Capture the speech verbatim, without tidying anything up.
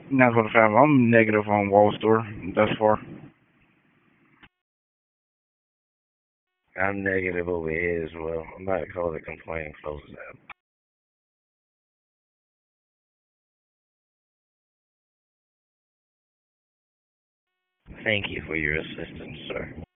That's what I I'm negative on Wall Store thus far. I'm negative over here as well. I'm about to call the complaint and close it out. Thank you for your assistance, sir.